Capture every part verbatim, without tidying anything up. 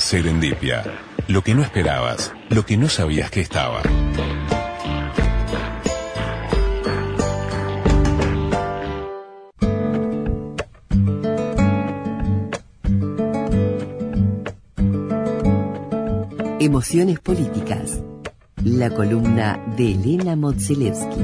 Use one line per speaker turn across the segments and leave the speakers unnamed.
Serendipia. Lo que no esperabas, lo que no sabías que estaba.
Emociones políticas. La columna de Elena Modzelewski.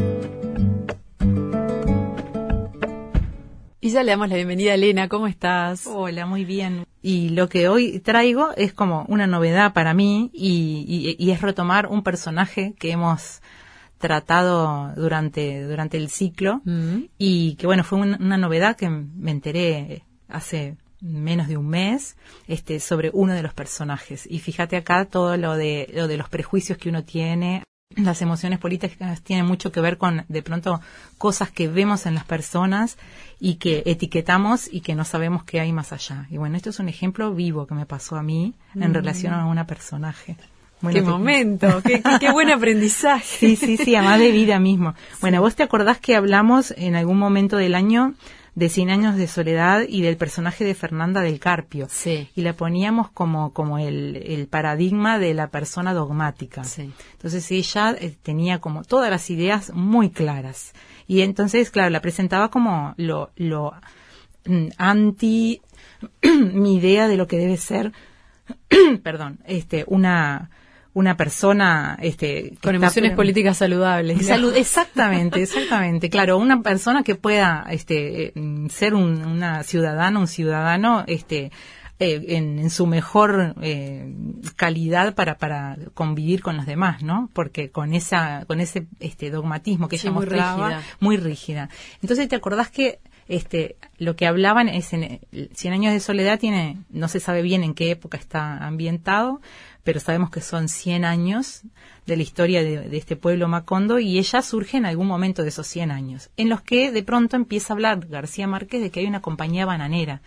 Y ya le damos la bienvenida a Elena, ¿cómo estás?
Hola, muy bien. Y lo que hoy traigo es como una novedad para mí y, y, y es retomar un personaje que hemos tratado durante durante el ciclo mm. y que bueno, fue un, una novedad que me enteré hace menos de un mes este sobre uno de los personajes. Y fíjate acá todo lo de lo de los prejuicios que uno tiene. Las emociones políticas tienen mucho que ver con, de pronto, cosas que vemos en las personas y que etiquetamos y que no sabemos qué hay más allá. Y bueno, esto es un ejemplo vivo que me pasó a mí mm. en relación a un personaje. Bueno,
¡qué te... momento! ¡Qué, qué, qué buen aprendizaje!
Sí, sí, sí, además de vida mismo. Sí. Bueno, ¿vos te acordás que hablamos en algún momento del año de Cien años de soledad y del personaje de Fernanda del Carpio?
Sí.
Y la poníamos como como el, el paradigma de la persona dogmática.
Sí.
Entonces ella eh, tenía como todas las ideas muy claras. Y entonces, claro, la presentaba como lo, lo mm, anti mi idea de lo que debe ser, perdón, este, una... una persona este
con emociones está, políticas saludables.
Salud, exactamente, exactamente. Claro, una persona que pueda este ser un, una ciudadana, un ciudadano este eh, en, en su mejor eh, calidad para para convivir con los demás, ¿no? Porque con esa con ese este dogmatismo que
sí,
ella
muy
mostraba,
rígida.
muy rígida. Entonces, ¿te acordás que este lo que hablaban es en Cien años de soledad tiene, no se sabe bien en qué época está ambientado, pero sabemos que son cien años de la historia de, de este pueblo Macondo, y ella surge en algún momento de esos cien años, en los que de pronto empieza a hablar García Márquez de que hay una compañía bananera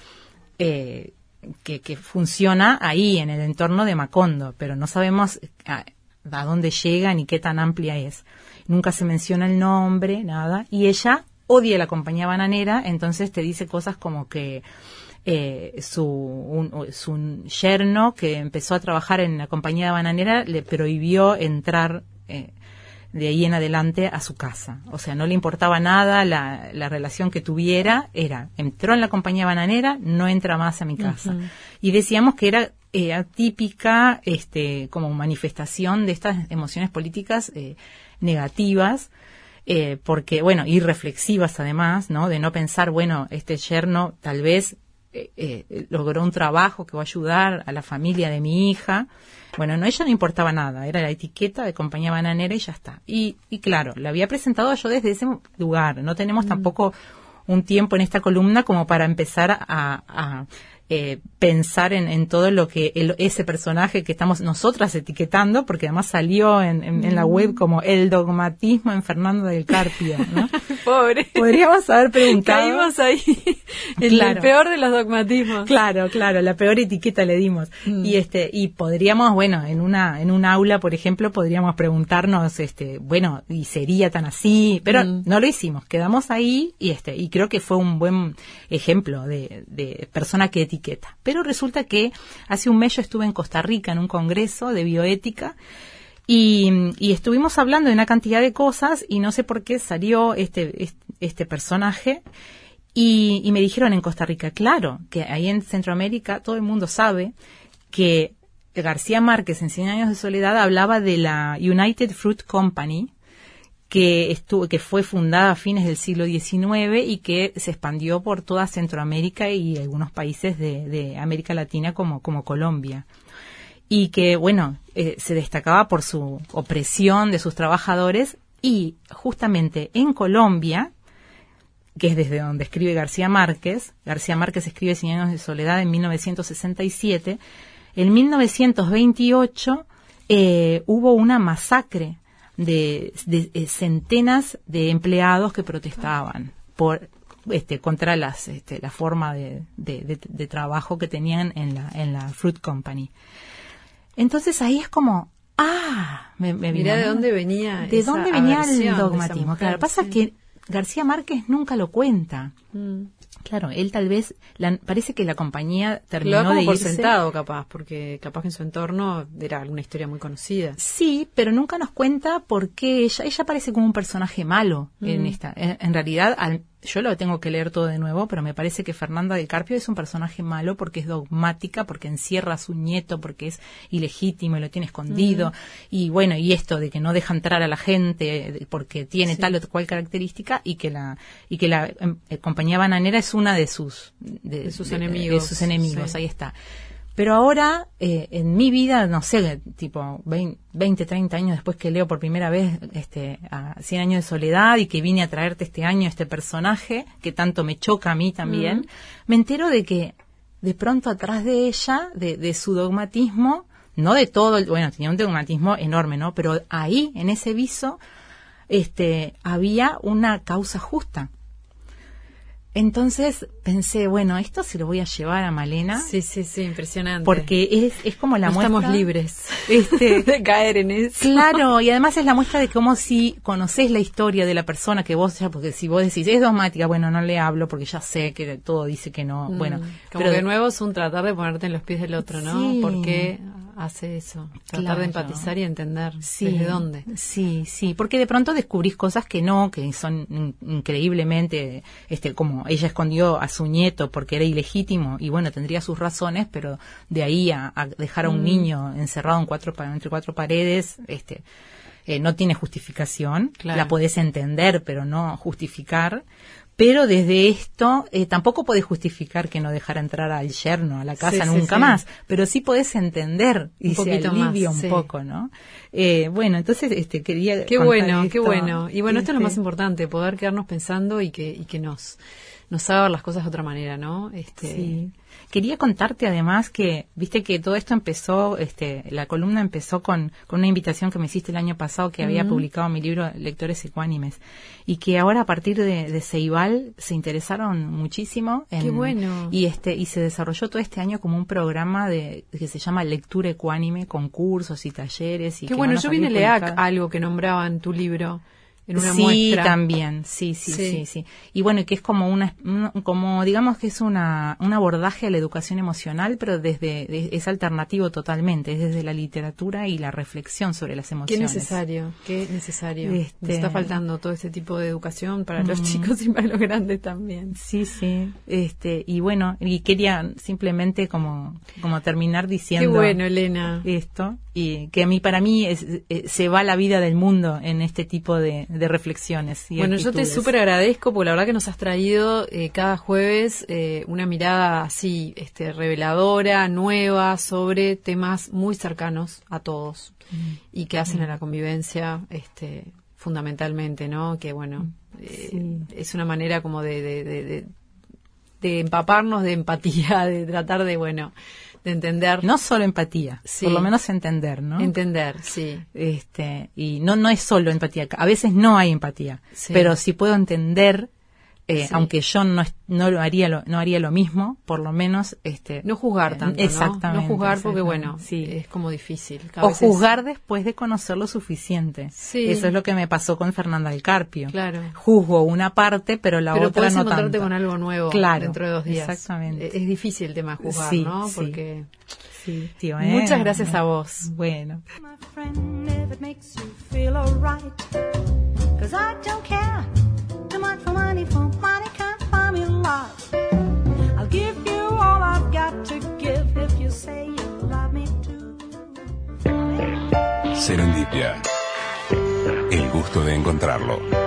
eh, que, que funciona ahí en el entorno de Macondo, pero no sabemos a, a dónde llega ni qué tan amplia es. Nunca se menciona el nombre, nada, y ella odia la compañía bananera, entonces te dice cosas como que Eh, su, un, su yerno que empezó a trabajar en la compañía bananera le prohibió entrar eh, de ahí en adelante a su casa. O sea, no le importaba nada la, la relación que tuviera, era, entró en la compañía bananera, no entra más a mi casa. Uh-huh. Y decíamos que era eh, atípica este, como manifestación de estas emociones políticas eh, negativas, eh, porque, bueno, y reflexivas además, ¿no? De no pensar, bueno, este yerno tal vez Eh, eh, logró un trabajo que va a ayudar a la familia de mi hija. Bueno, no, ella no importaba nada, era la etiqueta de compañía bananera y ya está. Y, y claro, la había presentado yo desde ese lugar. No tenemos mm. tampoco un tiempo en esta columna como para empezar a, a eh, pensar en, en todo lo que el, ese personaje que estamos nosotras etiquetando, porque además salió en, en, en la web como el dogmatismo en Fernanda del Carpio, ¿no?
Pobre.
Podríamos haber preguntado.
Caímos ahí en claro. el peor de los dogmatismos.
Claro, claro, la peor etiqueta le dimos. Mm. Y este, y podríamos, bueno, en una, en un aula, por ejemplo, podríamos preguntarnos, este, bueno, ¿y sería tan así? Pero mm. no lo hicimos, quedamos ahí y este, y creo que fue un buen ejemplo de, de persona que etiqueta. Pero resulta que hace un mes yo estuve en Costa Rica en un congreso de bioética. Y, y estuvimos hablando de una cantidad de cosas y no sé por qué salió este, este, este personaje y, y me dijeron en Costa Rica, claro, que ahí en Centroamérica todo el mundo sabe que García Márquez en Cien años de soledad hablaba de la United Fruit Company, que estuvo, que fue fundada a fines del siglo diecinueve y que se expandió por toda Centroamérica y algunos países de, de América Latina como, como Colombia. Y que, bueno, eh, se destacaba por su opresión de sus trabajadores, y justamente en Colombia, que es desde donde escribe García Márquez, García Márquez escribe Cien años de soledad en mil novecientos sesenta y siete, en mil novecientos veintiocho eh, hubo una masacre de, de, de centenas de empleados que protestaban por este contra las este, la forma de, de, de, de trabajo que tenían en la en la Fruit Company. Entonces ahí es como, ah, me, me
mirá
vino,
de dónde venía
de
esa
dónde venía el
aversión
dogmatismo.
mujer,
claro, pasa
sí.
que García Márquez nunca lo cuenta. Mm. Claro, él tal vez, la, parece que la compañía terminó
Lo da como
de
por
irse.
sentado, capaz, porque capaz que en su entorno era alguna historia muy conocida.
Sí, pero nunca nos cuenta por qué ella, ella parece como un personaje malo mm. en esta. En, en realidad, al, yo lo tengo que leer todo de nuevo, pero me parece que Fernanda del Carpio es un personaje malo porque es dogmática, porque encierra a su nieto, porque es ilegítimo y lo tiene escondido. Mm. Y bueno, y esto de que no deja entrar a la gente porque tiene sí. tal o cual característica, y que la y que la eh, compañía bananera es una de sus de,
de sus
de,
enemigos.
De sus enemigos,
sí.
ahí está. Pero ahora, eh, en mi vida, no sé, tipo veinte, treinta años después que leo por primera vez este, a Cien años de soledad, y que vine a traerte este año este personaje, que tanto me choca a mí también, mm. me entero de que de pronto atrás de ella, de, de su dogmatismo, no de todo, el, bueno, tenía un dogmatismo enorme, ¿no? Pero ahí, en ese viso, este, había una causa justa. Entonces pensé, bueno, esto se lo voy a llevar a Malena.
Sí, sí, sí, impresionante.
Porque es, es como la
no
muestra...
estamos libres
este,
de caer en eso.
Claro, y además es la muestra de cómo si conocés la historia de la persona que vos, ya, porque si vos decís, es dogmática, bueno, no le hablo porque ya sé que todo dice que no, mm, bueno.
Como
pero
de nuevo es un tratar de ponerte en los pies del otro, ¿no?
Sí.
¿Por qué hace eso? Tratar
claro.
de empatizar y entender
sí.
desde dónde.
Sí, sí, porque de pronto descubrís cosas que no, que son in- increíblemente, este, como ella escondió a su nieto porque era ilegítimo, y bueno, tendría sus razones, pero de ahí a, a dejar a un mm. niño encerrado en cuatro, entre cuatro paredes, este, eh, no tiene justificación. Claro. La podés entender, pero no justificar. Pero desde esto eh, tampoco podés justificar que no dejara entrar al yerno a la casa sí, nunca sí, más, sí. pero sí podés entender y un se alivia más, un sí. poco, ¿no? Eh, bueno, entonces este quería
qué bueno,
esto.
qué bueno. Y bueno, este, esto es lo más importante, poder quedarnos pensando y que y que nos nos haga ver las cosas de otra manera, ¿no? Este
sí. Quería contarte además que, viste que todo esto empezó, este, la columna empezó con, con una invitación que me hiciste el año pasado, que uh-huh. había publicado mi libro Lectores Ecuánimes, y que ahora a partir de, de Ceibal se interesaron muchísimo. En,
¡qué bueno!
Y este, y se desarrolló todo este año como un programa de, que se llama Lectura Ecuánime, con cursos y talleres. Y
¡qué
que
bueno! Yo vi en el E A C
publicar.
algo que nombraba en tu libro. En una
sí,
muestra.
también, sí, sí, sí, sí, sí. Y bueno, que es como una, como digamos que es una, un abordaje a la educación emocional, pero desde, de, es alternativo totalmente, es desde la literatura y la reflexión sobre las emociones.
Qué necesario, qué necesario.
Este...
Nos está faltando todo este tipo de educación para mm. los chicos y para los grandes también.
Sí, sí, este, y bueno, y quería simplemente como, como terminar diciendo.
Qué bueno, Elena.
Esto, y que a mí, para mí, es, es, se va la vida del mundo en este tipo de de reflexiones y
bueno,
actitudes.
Yo te súper agradezco porque la verdad que nos has traído eh, cada jueves eh, una mirada así este, reveladora, nueva, sobre temas muy cercanos a todos mm. y que hacen mm. a la convivencia este, fundamentalmente, ¿no? Que bueno, eh, sí. es una manera como de, de, de, de, de empaparnos de empatía, de tratar de, bueno, de entender.
No solo empatía, sí. por lo menos entender, ¿no?
Entender, sí.
Este, y no no es solo empatía, a veces no hay empatía, sí. pero si puedo entender, eh, sí. aunque yo no no lo haría lo, no haría lo mismo, por lo menos este
no juzgar tanto,
exactamente,
¿no? No juzgar porque
exactamente.
bueno,
sí.
es como difícil. Cada
o
vez es...
juzgar después de conocer lo suficiente.
Sí.
Eso es lo que me pasó con Fernanda del Carpio.
Claro.
Juzgo una parte, pero la
pero
otra no tanto.
Pero puedes encontrarte con algo nuevo
claro,
dentro de dos días.
Exactamente.
Es difícil el tema de juzgar,
sí,
¿no?
Sí.
Porque
sí, tío, ¿eh?
Muchas gracias a vos.
Bueno.
My friend, if it makes you feel alright, 'cause I don't care too much for money, for money can't buy me life. I'll give you all I've got to give if you say you love me too.
Serendipia. El gusto de encontrarlo.